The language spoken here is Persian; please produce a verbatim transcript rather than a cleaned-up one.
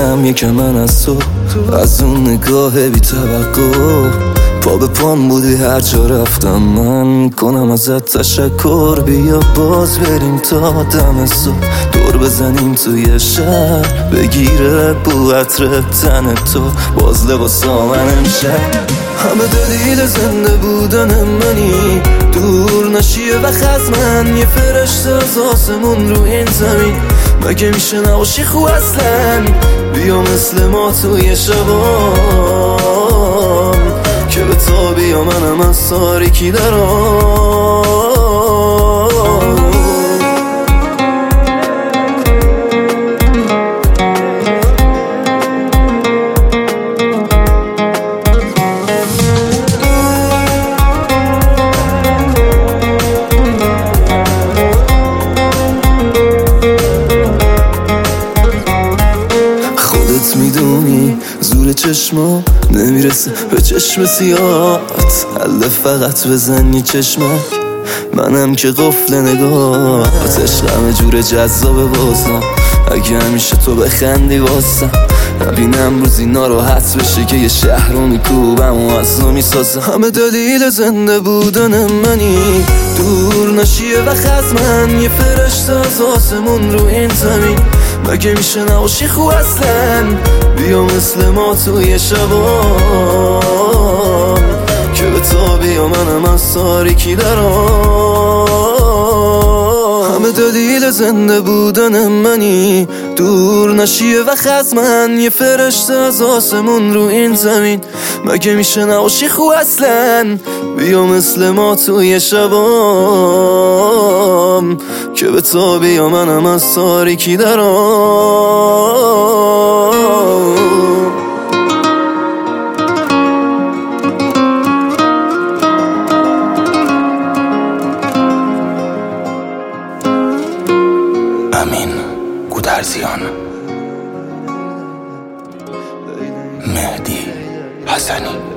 بگیرم یکم من از تو، از اون نگاه بی توقع. پا به پام بودی هر جا رفتم من، کنم ازت تشکر. بیا باز بریم تا دم صبح، دور بزنیم توی شهر، بگیره بو عطر تن تو، باز لباسا من امشب. همه دلیل زنده بودن منی، دور نشی و از من، یه فرشته از آسمون رو این زمین. مگه میشه نباشی خوب اصلا؟ بیا مثل ما توی شبام، که به تا بیا منم از تاریکی درام. میدونی زور چشما نمیرسه به چشم سیاهت، حل فقط بزن یه چشمک، منم که قفل نگاه. عشقم جور جذابه بازم، اگه همیشه تو بخندی واسم، نبینم روزی ناراحت بشه که یه شهر رو میکوبم و از نو میسازم. همه دلیل زنده بودن منی، دور نشیه و از من، یه فرشته از آسمون رو این زمین. مگه میشه نباشی خوب اصلا؟ بیا مثل ما توی شبام، که به تا بیا منم از تاریکی درام. همه دلیل زنده بودن منی، دور نشیه و از من، یه فرشته از آسمون رو این زمین. مگه میشه نباشی خوب اصلا؟ بیا مثل ما توی شبام، که به تا بیا منم از تاریکی درام. امین گودرزیان، مهدی حسنی.